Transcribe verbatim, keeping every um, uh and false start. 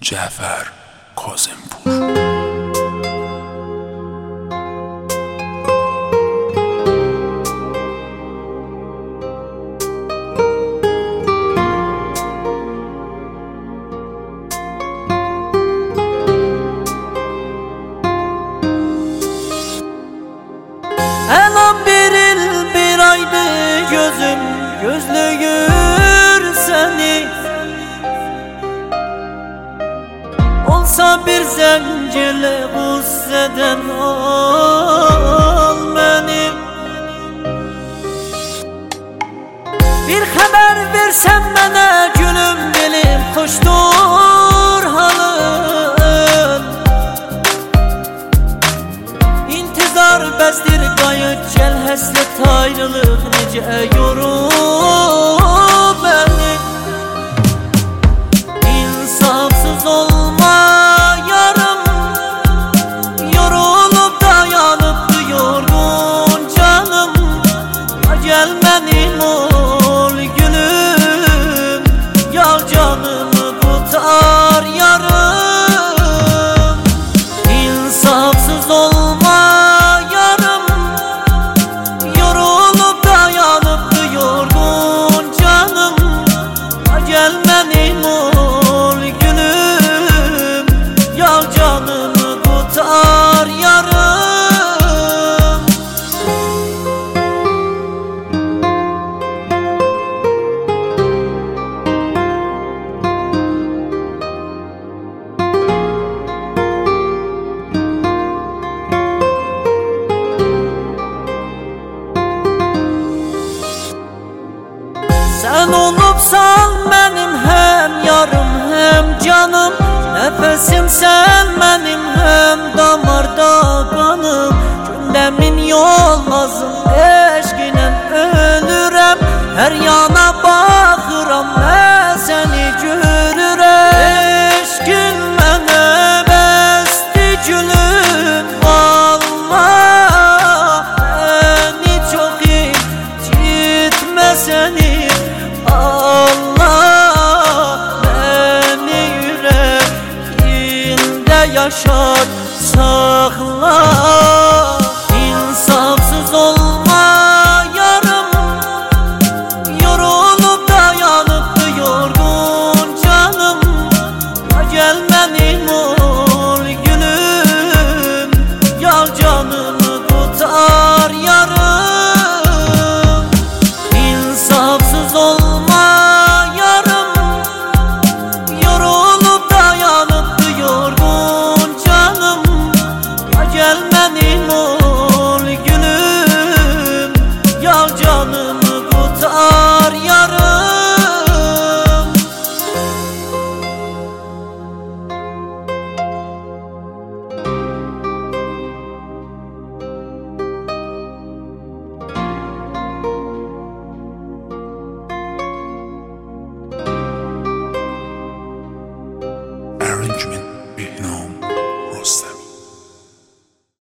Cafer Kazımpur. Elam bir il bir aydı gözüm gözlüyür seni. Olsa bir zincirle gusseden al beni. Bir haber versen bana gülüm dilim hoştur halın. İntizar bezdir gayet gel hasret ayrılık nice yorul beni. İnsafsız olma yarım, yorulup dayanıp yorgun canım. Ya gel benim ol gülüm, yal canımı kurtar yarım. İnsafsız olma yarım, yorulup dayanıp yorgun canım. Ya gel benim ol gülüm, yal canımı kurtar yarım. Sen olupsan benim hem yarım hem canım. Nefesim sen benim hem damarda kanım. Gündemin yolmazım eşkinen ölürem. Her yana bakıram ben seni görürem. Eşkin mene besti gülüm vallahi. Beni çok incitme seni Allah, beni yüreğinde yaşat sakla. İnsafsız olma yarım, yorulup dayanıp yorgun canım. Ya gel benim ol